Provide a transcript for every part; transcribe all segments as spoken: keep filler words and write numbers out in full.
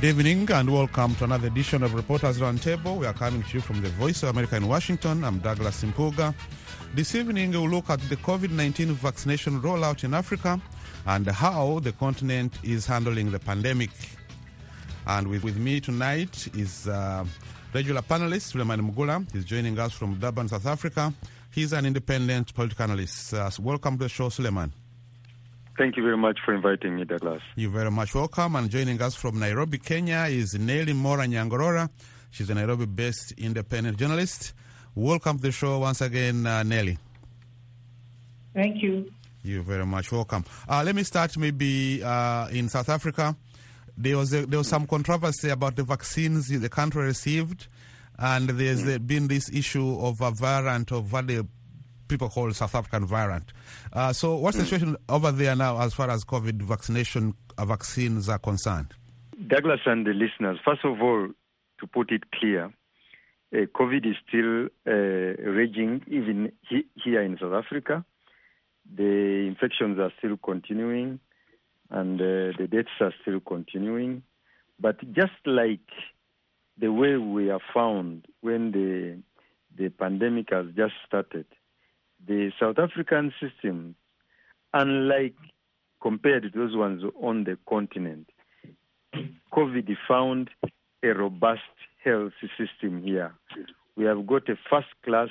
Good evening and welcome to another edition of Reporters Roundtable. We are coming to you from the Voice of America in Washington. I'm Douglas Simpuga. This evening we'll look at the COVID nineteen vaccination rollout in Africa and how the continent is handling the pandemic. And with, with me tonight is uh, regular panelist Suleiman Mugula. He's joining us from Durban, South Africa. He's an independent political analyst. Uh, so welcome to the show, Suleiman. Thank you very much for inviting me, Douglas. You're very much welcome. And joining us from Nairobi, Kenya is Nelly Mora Nyangorora. She's a Nairobi-based independent journalist. Welcome to the show once again, uh, Nelly. Thank you. You're very much welcome. Uh, let me start maybe uh, in South Africa. There was a, there was some controversy about the vaccines the country received, and there's mm. been this issue of a variant of what the people call South African variant. Uh, so what's the situation over there now as far as COVID vaccination uh, vaccines are concerned? Douglas and the listeners, first of all, to put it clear, uh, COVID is still uh, raging even he, here in South Africa. The infections are still continuing and uh, the deaths are still continuing. But just like the way we are found when the the pandemic has just started, the South African system, unlike compared to those ones on the continent, COVID found a robust health system here. We have got a first-class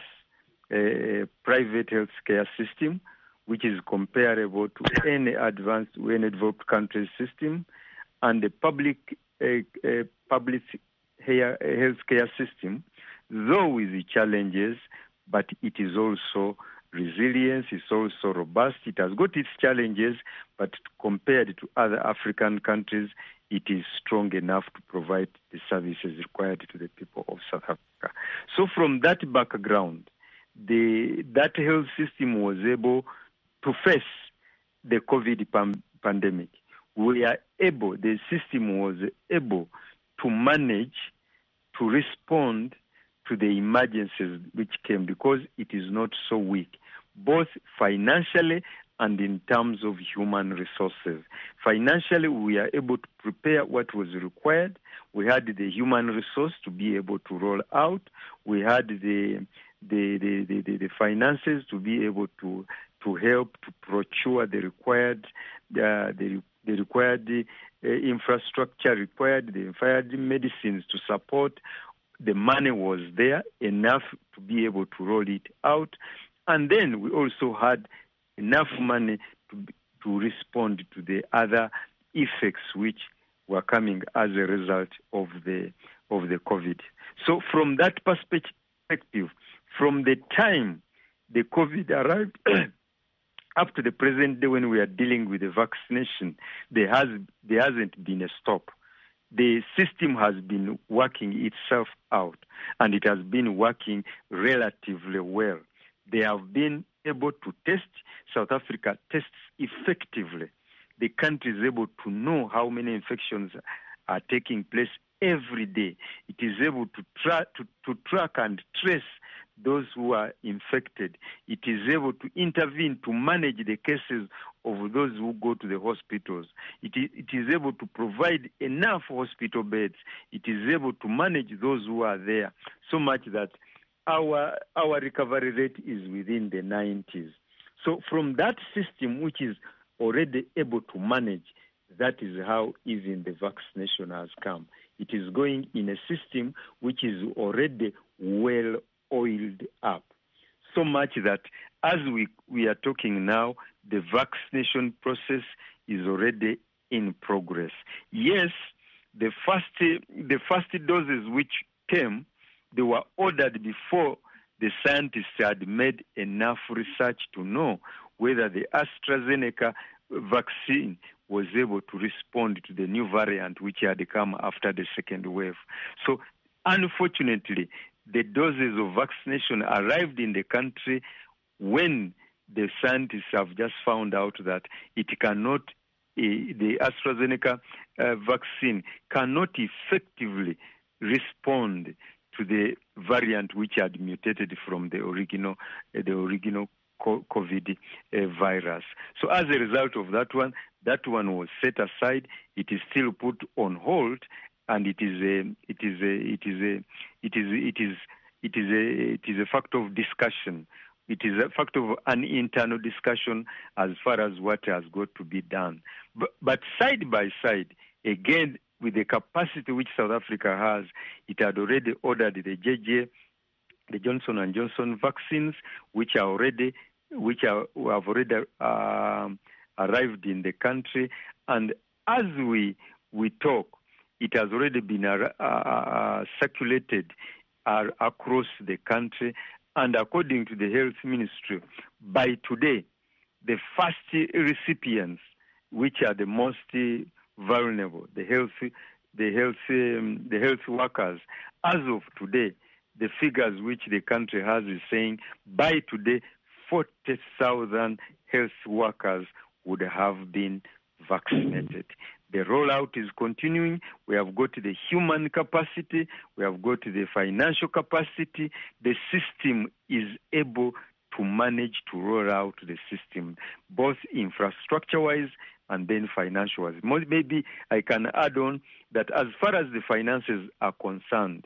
uh, private health care system, which is comparable to any advanced, any developed country's system, and the public uh, uh, public health care system, though with the challenges, but it is also resilience, it's also robust. It has got its challenges, but compared to other African countries, it is strong enough to provide the services required to the people of South Africa. So from that background, the that health system was able to face the COVID pam- pandemic. We are able, the system was able to manage, to respond to the emergencies which came because it is not so weak, both financially and in terms of human resources. Financially, we are able to prepare what was required. We had the human resource to be able to roll out. We had the the the, the, the, the finances to be able to to help to procure the required uh, the the required uh, infrastructure required, the required medicines to support. The money was there enough to be able to roll it out. And then we also had enough money to to respond to the other effects which were coming as a result of the of the COVID. So from that perspective, from the time the COVID arrived up to the present day when we are dealing with the vaccination, there has there hasn't been a stop. The system has been working itself out, and it has been working relatively well. They have been able to test. South Africa tests effectively. The country is able to know how many infections are taking place every day. It is able to, tra- to, to track and trace those who are infected. It is able to intervene to manage the cases of those who go to the hospitals. It is, it is able to provide enough hospital beds. It is able to manage those who are there, so much that our our recovery rate is within the nineties. So from that system, which is already able to manage, that is how even the vaccination has come. It is going in a system which is already well oiled up, so much that as we, we are talking now, the vaccination process is already in progress. Yes, the first the first doses which came, they were ordered before the scientists had made enough research to know whether the AstraZeneca vaccine was able to respond to the new variant which had come after the second wave. So unfortunately, the doses of vaccination arrived in the country when the scientists have just found out that it cannot, uh, the AstraZeneca uh, vaccine cannot effectively respond to the variant which had mutated from the original, uh, the original COVID uh, virus. So as a result of that one, that one was set aside. It is still put on hold and it is a, it is a, it is a, it is, it is, it is a, it is a fact of discussion. It is a fact of an internal discussion as far as what has got to be done. But, but side by side, again, with the capacity which South Africa has, it had already ordered the J J, the Johnson and Johnson vaccines, which are already, which are have already uh, arrived in the country, and as we we talk, it has already been uh, uh, circulated uh, across the country. And according to the Health Ministry, by today, the first recipients, which are the most vulnerable, the health, the health, um, the health workers, as of today, the figures which the country has is saying by today, forty thousand health workers would have been vaccinated. The rollout is continuing. We have got the human capacity. We have got the financial capacity. The system is able to manage to roll out the system, both infrastructure-wise and then financial-wise. Maybe I can add on that as far as the finances are concerned,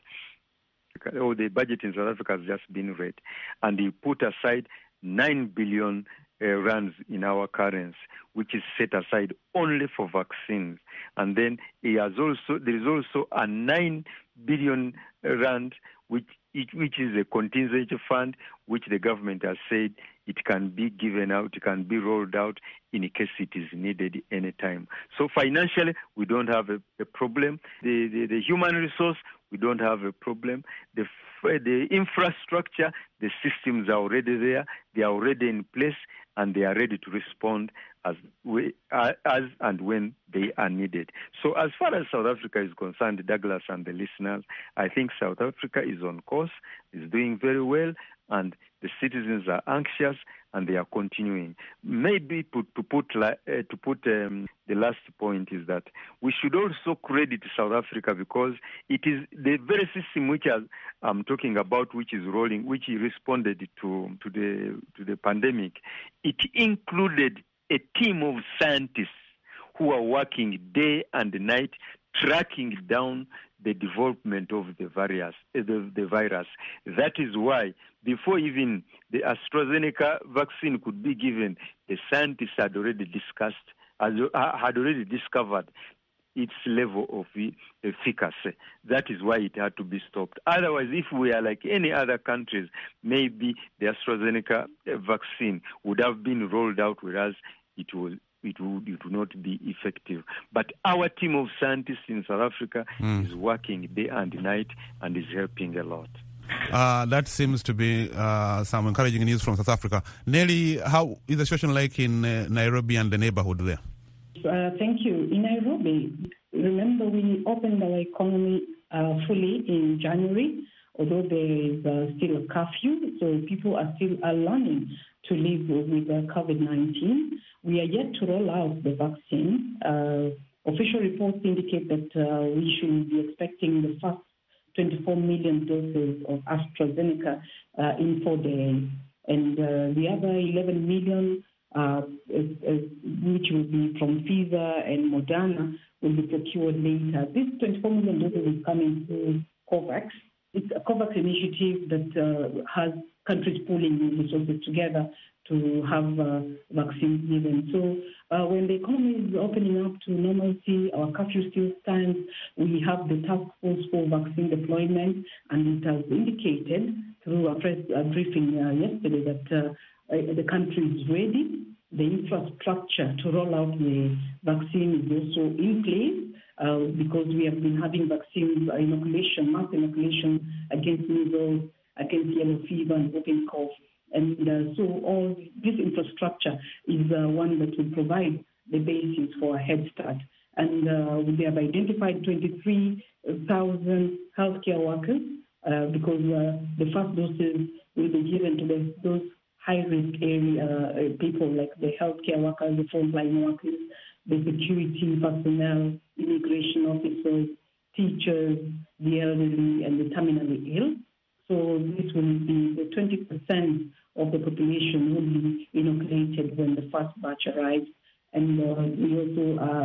oh, the budget in South Africa has just been read, and he put aside nine billion uh, rands in our currency, which is set aside only for vaccines. And then he has also there is also a nine billion rand, which which is a contingency fund, which the government has said it can be given out, it can be rolled out in case it is needed any time. So financially, we don't have a, a problem. The, the the human resource, we don't have a problem. The the infrastructure, the systems are already there. They are already in place, and they are ready to respond as we, uh, as and when they are needed. So as far as South Africa is concerned, Douglas and the listeners, I think South Africa is on course, is doing very well, and the citizens are anxious, and they are continuing. Maybe to, to put uh, to put um, the last point is that we should also credit South Africa, because it is the very system which I'm talking about, which is rolling, which responded to to the to the pandemic. It included a team of scientists who are working day and night, tracking down the development of the virus. The, the virus. That is why, before even the AstraZeneca vaccine could be given, the scientists had already discussed, had already discovered its level of efficacy. That is why it had to be stopped. Otherwise, if we are like any other countries, maybe the AstraZeneca vaccine would have been rolled out, whereas it will it would it would not be effective. But our team of scientists in South Africa mm. is working day and night and is helping a lot. Uh, that seems to be uh, some encouraging news from South Africa. Nelly, how is the situation like in uh, Nairobi and the neighborhood there? Uh, thank you. In Nairobi, remember we opened our economy uh, fully in January, although there is uh, still a curfew, so people are still uh, learning to live with uh, COVID nineteen. We are yet to roll out the vaccine. Uh, official reports indicate that uh, we should be expecting the first twenty-four million doses of AstraZeneca uh, in four days, and uh, the other eleven million, uh, is, is, which will be from Pfizer and Moderna, will be procured later. This twenty-four million doses is coming through COVAX. It's a COVAX initiative that uh, has countries pooling resources together to have uh, vaccines given. So uh, when the economy is opening up to normalcy, our curfew still stands. We have the task force for vaccine deployment, and it has indicated through a press uh, briefing uh, yesterday that uh, uh, the country is ready. The infrastructure to roll out the vaccine is also in place, uh, because we have been having vaccines uh, inoculation, mass inoculation against measles, against yellow fever and whooping cough. And uh, so all this infrastructure is uh, one that will provide the basis for a head start. And uh, they have identified twenty-three thousand healthcare workers uh, because uh, the first doses will be given to the, those high-risk area uh, people like the healthcare workers, the frontline workers, the security personnel, immigration officers, teachers, the elderly, and the terminally ill. So this will be the twenty percent of the population will be inoculated when the first batch arrives. And uh, we also are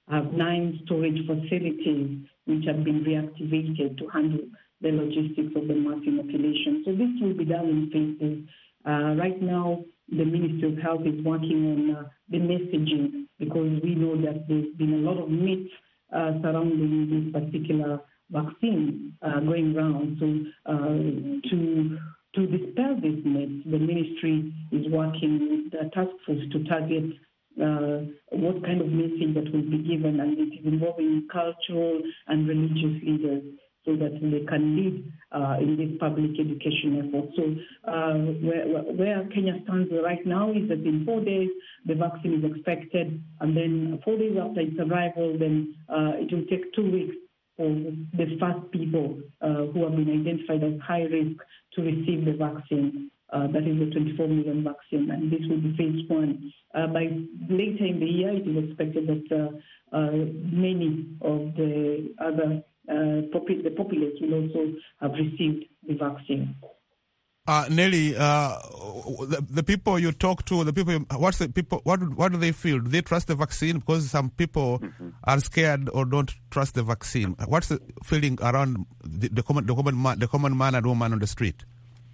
have nine storage facilities which have been reactivated to handle the logistics of the mass inoculation. So this will be done in phases. Uh, right now, the Ministry of Health is working on uh, the messaging, because we know that there's been a lot of myths uh, surrounding this particular vaccine uh, going around. So uh, to to dispel this myth, the ministry is working with the task force to target uh, what kind of message that will be given, and it is involving cultural and religious leaders, so that they can lead uh, in this public education effort. So uh, where, where Kenya stands right now is that in four days, the vaccine is expected, and then four days after its arrival, then uh, it will take two weeks for the first people uh, who have been identified as high risk to receive the vaccine. Uh, that is the twenty-four million vaccine, and this will be phase one. Uh, by later in the year, it is expected that uh, uh, many of the other Uh, popu- the populace will also have received the vaccine. Uh, Nelly, uh, the, the people you talk to, the people, what's the people? What what do they feel? Do they trust the vaccine? Because some people mm-hmm. are scared or don't trust the vaccine. What's the feeling around the, the common the common man, the common man and woman on the street?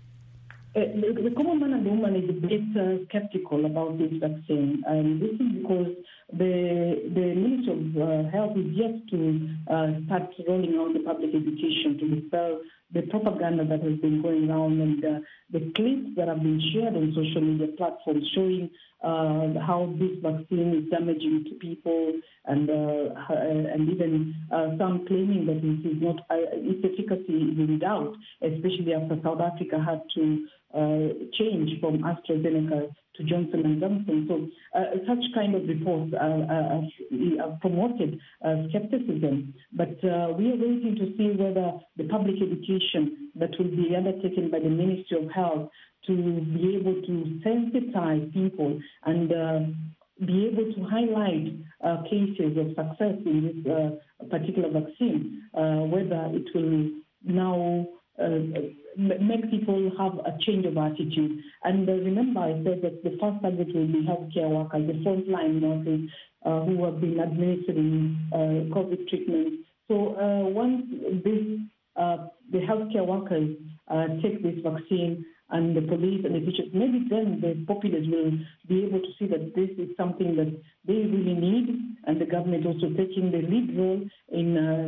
Uh, the, the common man and woman is a bit uh, skeptical about this vaccine, and this is because the the Ministry of uh, Health is yet to uh, start rolling out the public education to dispel the propaganda that has been going around, and uh, the clips that have been shared on social media platforms showing uh, how this vaccine is damaging to people, and uh, and even uh, some claiming that it is not uh, its efficacy is in doubt, especially after South Africa had to Uh, change from AstraZeneca to Johnson and Johnson. So uh, such kind of reports are, are, are promoted uh, skepticism. But uh, we are waiting to see whether the public education that will be undertaken by the Ministry of Health to be able to sensitize people and uh, be able to highlight uh, cases of success in this uh, particular vaccine, uh, whether it will now uh, make people have a change of attitude. And uh, remember, I said that the first target will be healthcare workers, the frontline nurses uh, who have been administering uh, COVID treatment. So uh, once this, uh, the healthcare workers uh, take this vaccine, and the police and the teachers, maybe then the populace will be able to see that this is something that they really need, and the government also taking the lead role in uh,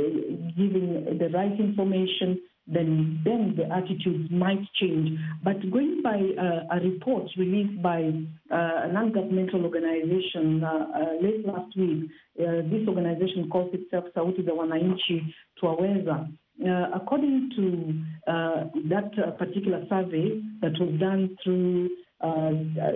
giving the right information. Then, then the attitudes might change. But going by uh, a report released by uh, a non-governmental organization uh, uh, late last week, uh, this organization calls itself Sauti za Wananchi Twaweza. Uh, according to uh, that uh, particular survey that was done through uh,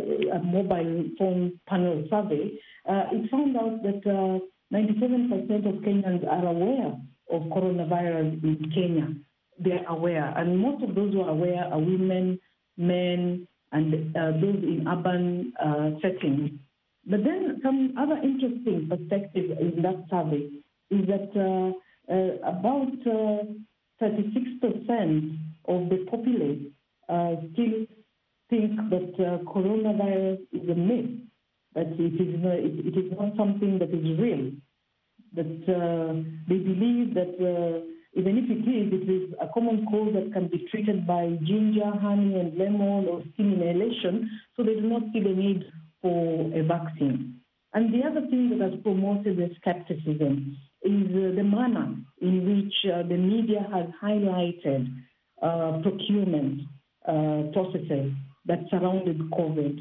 a mobile phone panel survey, uh, it found out that uh, ninety-seven percent of Kenyans are aware of coronavirus in Kenya. They're aware, and most of those who are aware are women, men, and uh, those in urban uh, settings. But then some other interesting perspective in that survey is that uh, uh, about uh, thirty-six percent of the populace uh, still think that uh, coronavirus is a myth, that it is, uh, it, it is not something that is real, that uh, they believe that uh, even if it is, it is a common cold that can be treated by ginger, honey, and lemon or steam inhalation, so they do not see the need for a vaccine. And the other thing that has promoted the skepticism is uh, the manner in which uh, the media has highlighted uh, procurement uh, processes that surrounded COVID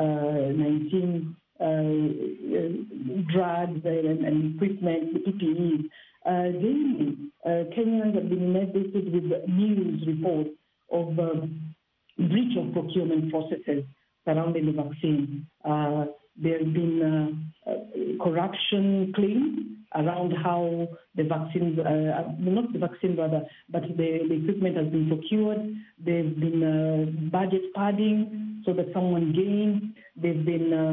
nineteen uh, uh, drugs and, and equipment, the P P Es. Uh, daily, uh, Kenyans have been inundated with news reports of uh, breach of procurement processes surrounding the vaccine. Uh, there have been uh, uh, corruption claims around how the vaccines, uh, not the vaccine rather, but the, the equipment has been procured. There's been uh, budget padding so that someone gains. There's been um,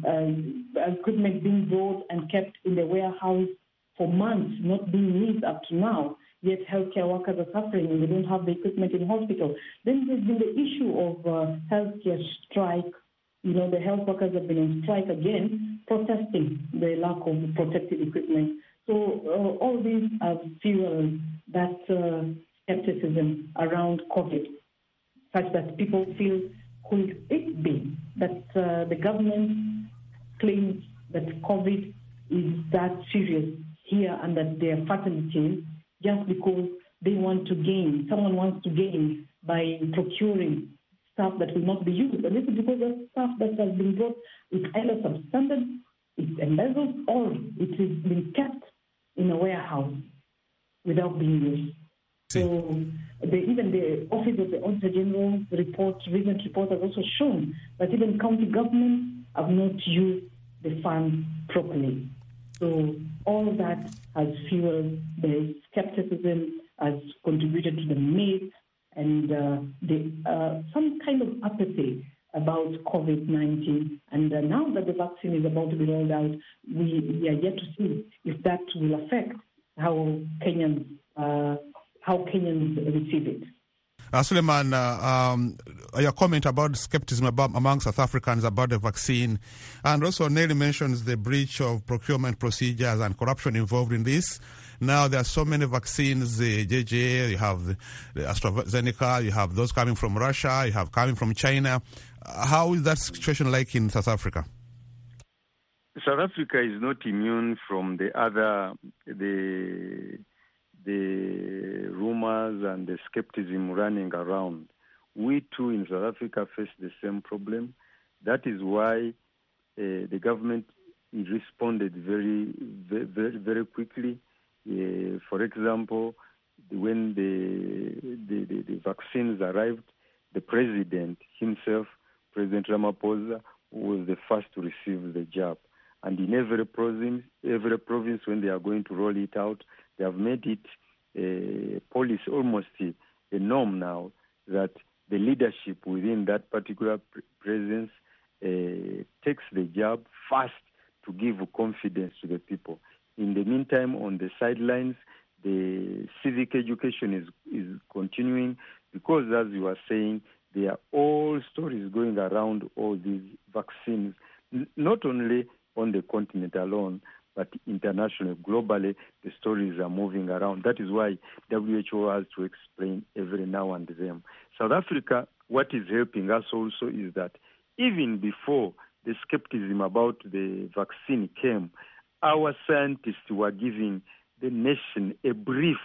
uh, equipment being brought and kept in the warehouse for months, not being used up to now, yet healthcare workers are suffering and they don't have the equipment in hospital. Then there's been the issue of uh, healthcare strike you know, the health workers have been on strike again, protesting the lack of protective equipment. So uh, all these have fueled that uh, skepticism around COVID, such that people feel, could it be that uh, the government claims that COVID is that serious here and that they are fatalities just because they want to gain, someone wants to gain by procuring stuff that will not be used. And this is because of stuff that has been brought with either substandard, it's embezzled, or it has been kept in a warehouse without being used. See. So the, even the Office of the Auditor General report, recent report has also shown that even county governments have not used the funds properly. So all of that has fueled the skepticism, has contributed to the myth and uh, the, uh, some kind of apathy about COVID nineteen. And uh, now that the vaccine is about to be rolled out, we, we are yet to see if that will affect how Kenyans, uh, how Kenyans receive it. Uh, Suleiman, uh, um, your comment about skepticism about, among South Africans about the vaccine, and also Nelly mentions the breach of procurement procedures and corruption involved in this. Now there are so many vaccines, the J J, you have the, the AstraZeneca, you have those coming from Russia, you have coming from China. Uh, how is that situation like in South Africa? South Africa is not immune from the other, the the rumors and the skepticism running around. We too in South Africa face the same problem. That is why uh, the government responded very, very, very quickly. Uh, for example, when the, the, the, the vaccines arrived, the president himself, President Ramaphosa, was the first to receive the jab. And in every province, every province, when they are going to roll it out, they have made it a policy, almost a, a norm now, that the leadership within that particular pre- presence uh, takes the jab first to give confidence to the people. In the meantime, on the sidelines, the civic education is, is continuing because, as you are saying, there are all stories going around all these vaccines, n- not only on the continent alone, but internationally, globally, the stories are moving around. That is why W H O has to explain every now and then. South Africa, what is helping us also is that even before the skepticism about the vaccine came, our scientists were giving the nation a brief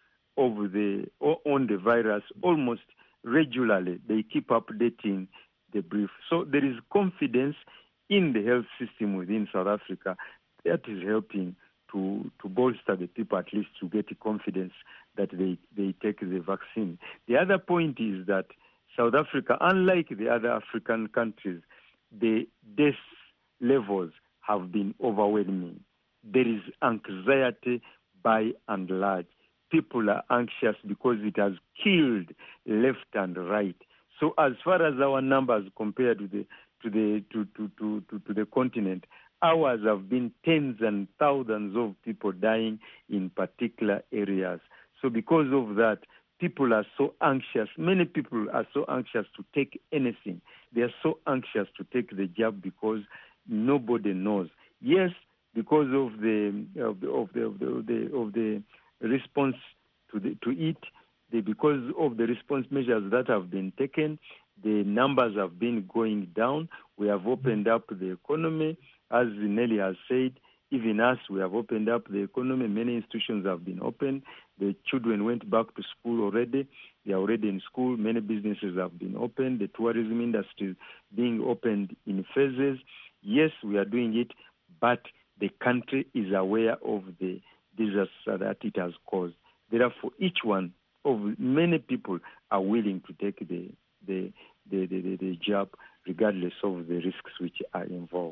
of the on the virus almost regularly. They keep updating the brief. So there is confidence in the health system within South Africa that is helping to, to bolster the people, at least to get the confidence that they, they take the vaccine. The other point is that South Africa, unlike the other African countries, the death levels have been overwhelming. There is anxiety by and large. People are anxious because it has killed left and right. So as far as our numbers compared to the to the to, to, to, to, to the continent, ours have been tens and thousands of people dying in particular areas. So because of that, people are so anxious. Many people are so anxious to take anything. They are so anxious to take the jab because nobody knows. Yes, because of the of the of the of the, of the, of the response to the, to it, the, because of the response measures that have been taken, the numbers have been going down. We have opened up the economy. As Nelly has said, even us, we have opened up the economy. Many institutions have been opened. The children went back to school already. They are already in school. Many businesses have been opened. The tourism industry is being opened in phases. Yes, we are doing it, but the country is aware of the disaster that it has caused. Therefore, each one of many people are willing to take the the the, the, the, the jab, regardless of the risks which are involved.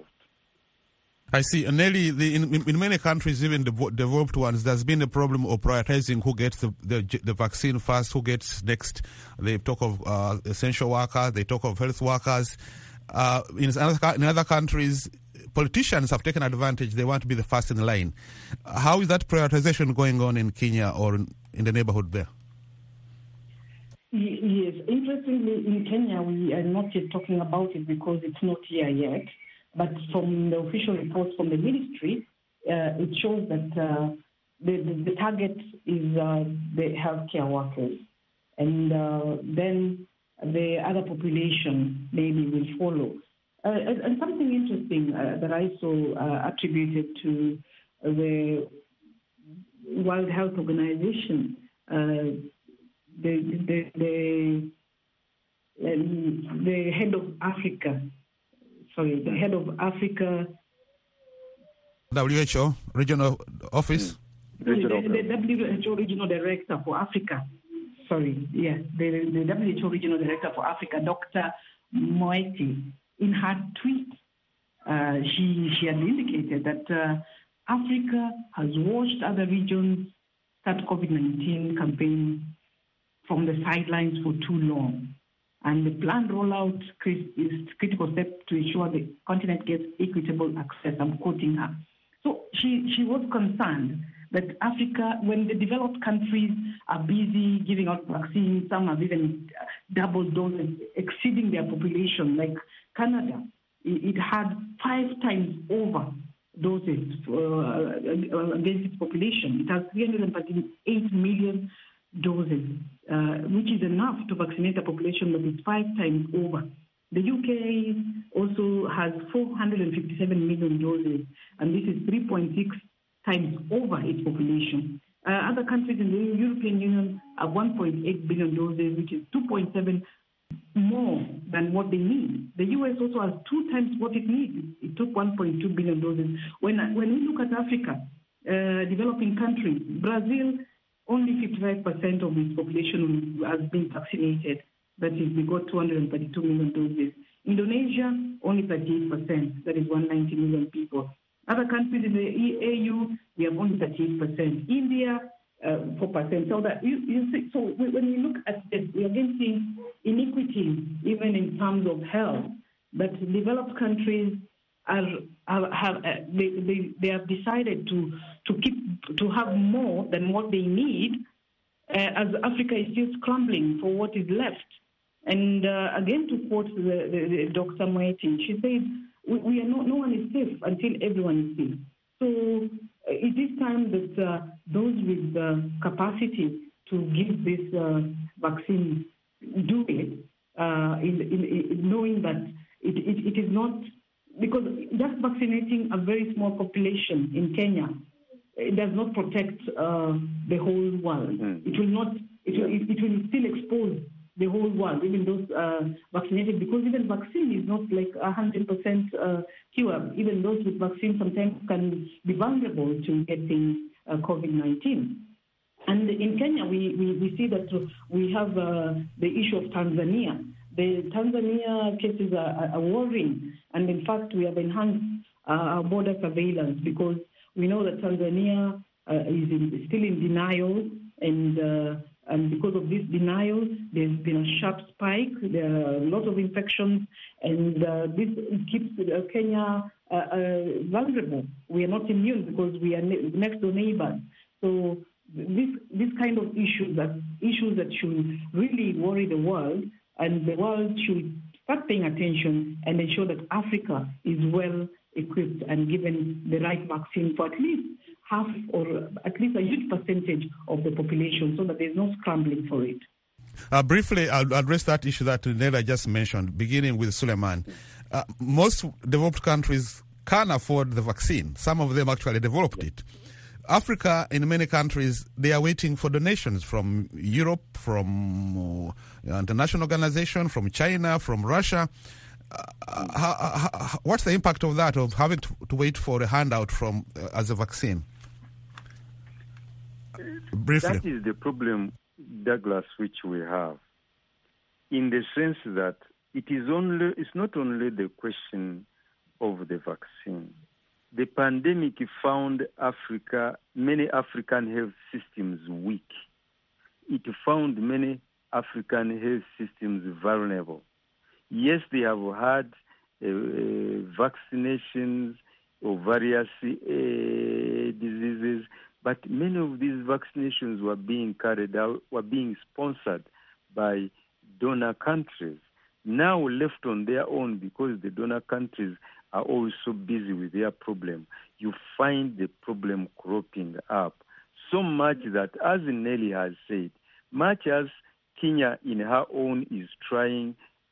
I see. And Nelly, the, in, in many countries, even the developed ones, there's been a problem of prioritizing who gets the, the, the vaccine first, who gets next. They talk of uh, essential workers, they talk of health workers. Uh, in, other, in other countries, politicians have taken advantage. They want to be the first in line. How is that prioritization going on in Kenya or in, in the neighborhood there? Yes, interestingly, in Kenya, we are not yet talking about it because it's not here yet. But from the official reports from the ministry, uh, it shows that uh, the, the, the target is uh, the healthcare workers. And uh, then the other population maybe will follow. Uh, and, and something interesting uh, that I saw uh, attributed to the World Health Organization, uh, the, the, the, um, the head of Africa, sorry, the head of Africa. W H O regional office? Sorry, the, the W H O regional director for Africa. Sorry, yes, the, the W H O regional director for Africa, Doctor Moeti, in her tweet, uh, she, she had indicated that uh, Africa has watched other regions start COVID nineteen campaign from the sidelines for too long. And the planned rollout is critical step to ensure the continent gets equitable access. I'm quoting her. So she, she was concerned that Africa, when the developed countries are busy giving out vaccines, some have even double doses, exceeding their population, like Canada, it, it had five times over doses uh, against its population. It has three hundred thirty-eight million doses, uh, which is enough to vaccinate a population that is five times over. The U K also has four hundred fifty-seven million doses, and this is three point six times over its population. Uh, other countries in the European Union have one point eight billion doses, which is two point seven more than what they need. The U S also has two times what it needs. It took one point two billion doses. When, when we look at Africa, uh, developing countries, Brazil, only fifty-five percent of its population has been vaccinated. That is, we got two hundred thirty-two million doses. Indonesia, only thirty-eight percent. That is one hundred ninety million people. Other countries in the E U, we have only thirty-eight percent. India, uh, four percent. So that you, you see, so when we look at this, we are again seeing inequity, even in terms of health. That developed countries are, are have uh, they, they they have decided to to keep to have more than what they need, uh, as Africa is still scrambling for what is left. And uh, again, to quote the, the, the Doctor Moeti, she said, we, we are no, no one is safe until everyone is safe. So uh, it is time that uh, those with the capacity to give this uh, vaccine do it, uh, in, in, in knowing that it, it, it is not, because just vaccinating a very small population in Kenya, it does not protect uh, the whole world. Mm. It will not, it will, it, it will still expose the whole world, even those uh, vaccinated, because even vaccine is not like a one hundred percent uh, cure. Even those with vaccine sometimes can be vulnerable to getting uh, COVID nineteen. And in Kenya, we, we, we see that we have uh, the issue of Tanzania. The Tanzania cases are, are worrying, and in fact, we have enhanced uh, our border surveillance because we know that Tanzania uh, is in, still in denial, and uh, And because of this denial, there's been a sharp spike. There are a lot of infections, and uh, this keeps uh, Kenya uh, uh, vulnerable. We are not immune because we are ne- next door neighbors. So this this kind of issues that issues that should really worry the world, and the world should start paying attention and ensure that Africa is well equipped and given the right vaccine for at least half or at least a huge percentage of the population, so that there's no scrambling for it. Uh, briefly, I'll address that issue that Neda just mentioned, beginning with Suleiman. Uh, most developed countries can afford the vaccine. Some of them actually developed it. Africa, in many countries, they are waiting for donations from Europe, from uh, international organization, from China, from Russia. Uh, how, how, what's the impact of that, of having to, to wait for a handout from uh, as a vaccine? Briefly. That is the problem, Douglas, which we have, in the sense that it is only it's not only the question of the vaccine. The pandemic found Africa, many African health systems weak. It found many African health systems vulnerable. Yes, they have had uh, vaccinations of various uh, diseases, but many of these vaccinations were being carried out, were being sponsored by donor countries. Now left on their own, because the donor countries are also busy with their problem, you find the problem cropping up. So much that, as Nelly has said, much as Kenya in her own is trying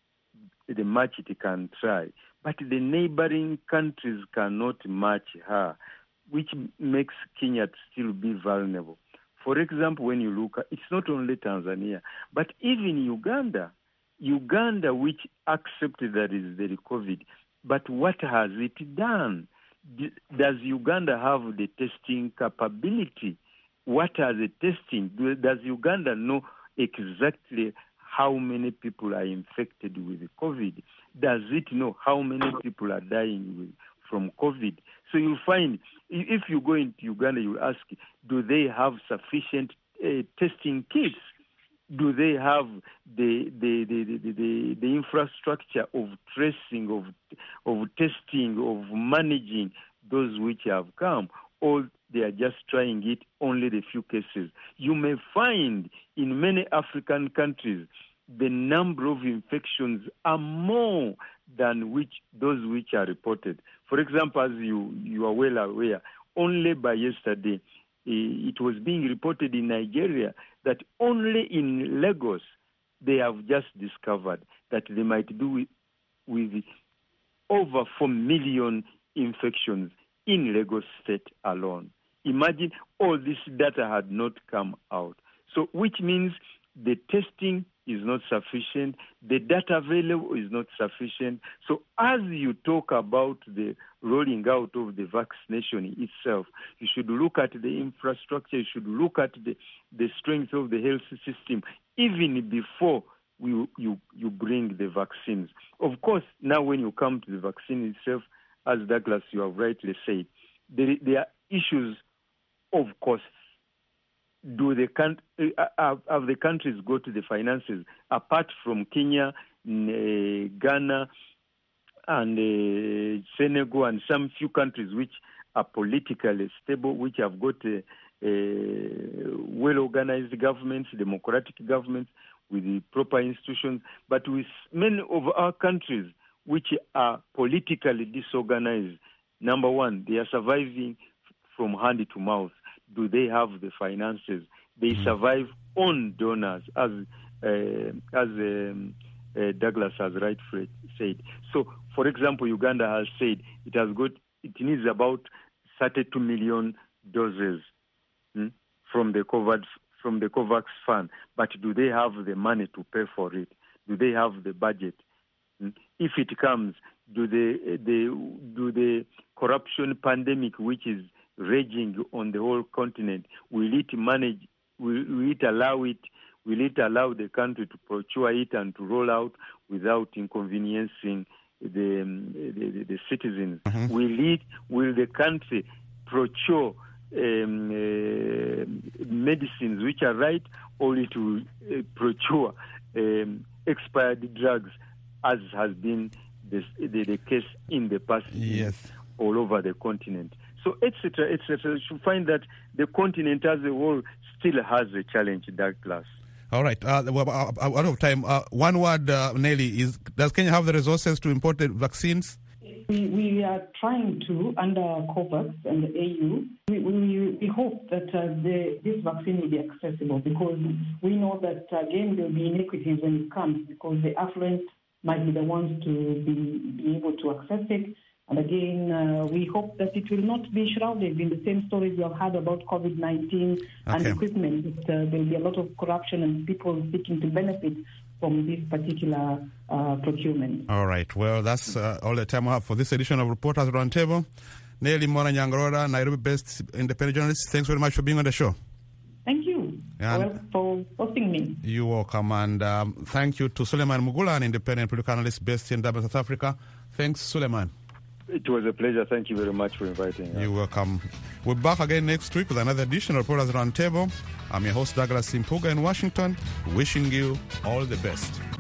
the much it can try, but the neighboring countries cannot match her, which makes Kenya still be vulnerable. For example, when you look at, it's not only Tanzania, but even Uganda, Uganda, which accepted that is the COVID, but what has it done? Does Uganda have the testing capability? What are the testing? Does Uganda know exactly how many people are infected with COVID? Does it know how many people are dying with, from COVID? So you'll find, if you go into Uganda, you ask, do they have sufficient uh, testing kits? Do they have the the, the, the, the the infrastructure of tracing, of of testing, of managing those which have come? Or they are just trying it only the few cases? You may find in many African countries the number of infections are more than which those which are reported. For example, as you, you are well aware, only by yesterday, it was being reported in Nigeria that only in Lagos they have just discovered that they might do with, with over four million infections in Lagos State alone. Imagine all this data had not come out. So which means the testing is not sufficient, the data available is not sufficient. So as you talk about the rolling out of the vaccination itself, you should look at the infrastructure, you should look at the, the strength of the health system, even before we, you, you bring the vaccines. Of course, now when you come to the vaccine itself, as Douglas, you have rightly said, there, there are issues of costs. Do the uh, have the countries go to the finances apart from Kenya, uh, Ghana, and uh, Senegal, and some few countries which are politically stable, which have got uh, uh, well-organized governments, democratic governments with the proper institutions, but with many of our countries which are politically disorganized. Number one, they are surviving from hand to mouth. Do they have the finances? They mm-hmm. survive on donors, as uh, as um, uh, Douglas has rightfully said. So, for example, Uganda has said it has got it needs about thirty-two million doses hmm, from the COVAX from the COVAX fund. But do they have the money to pay for it? Do they have the budget? Hmm? If it comes, do they, they do the corruption pandemic, which is raging on the whole continent, will it manage, will, will it allow it, will it allow the country to procure it and to roll out without inconveniencing the, um, the, the, the citizens? Mm-hmm. Will it, will the country procure um, uh, medicines which are right, or it will uh, procure um, expired drugs, as has been the, the, the case in the past yes. all over the continent? So, et cetera, et cetera. You find that the continent as a whole still has a challenge, Douglas. All right. Uh, well, uh, out of time. Uh, one word, uh, Nelly, is does Kenya have the resources to import the vaccines? We, we are trying to, under COVAX and the A U, we, we, we hope that uh, the, this vaccine will be accessible, because we know that, again, there will be inequities when it comes, because the affluent might be the ones to be, be able to access it. And again, uh, we hope that it will not be shrouded in the same stories we have had about COVID nineteen and okay. equipment. That, uh, there will be a lot of corruption and people seeking to benefit from this particular uh, procurement. All right. Well, that's uh, all the time I have for this edition of Reporters Roundtable. Nelly Mona Nyangarora, Nairobi-based independent journalist, thanks very much for being on the show. Thank you well, for hosting me. You're welcome. And um, thank you to Suleiman Mugula, an independent political analyst based in Durban, South Africa. Thanks, Suleiman. It was a pleasure. Thank you very much for inviting us. You're welcome. We're back again next week with another edition of Reporters Roundtable. I'm your host, Douglas Simpuga in Washington, wishing you all the best.